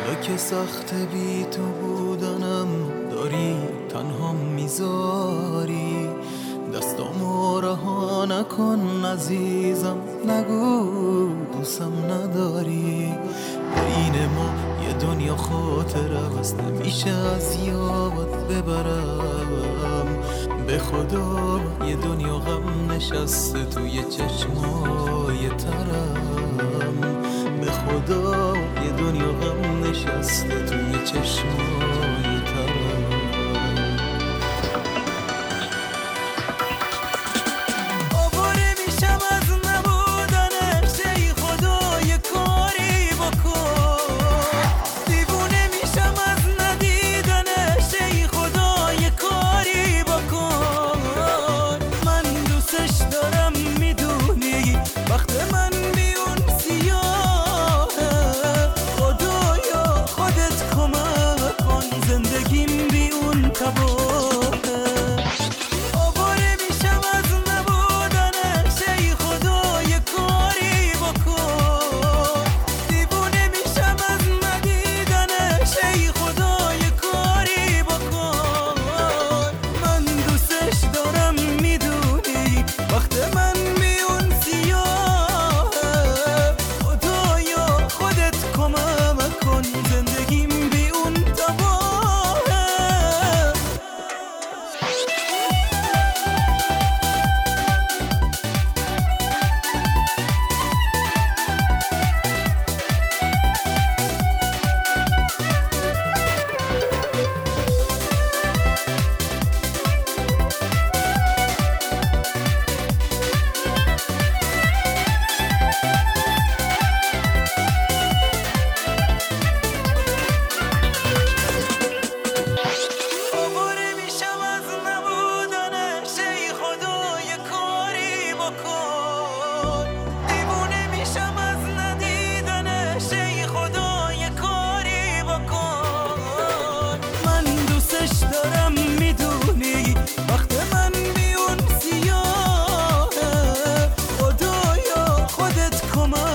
حالا که سخت بی تو بودنم داری تنها میذاری، دستامو رها نکن عزیزم، نگو دوستم نداری. بین ما یه دنیا خاطره هست، نمیشه از یاد ببرم. به خدا یه دنیا غم نشسته توی چشمای ترم. به خدا یه دنیا غم نشسته توی چشمای ترم. کمک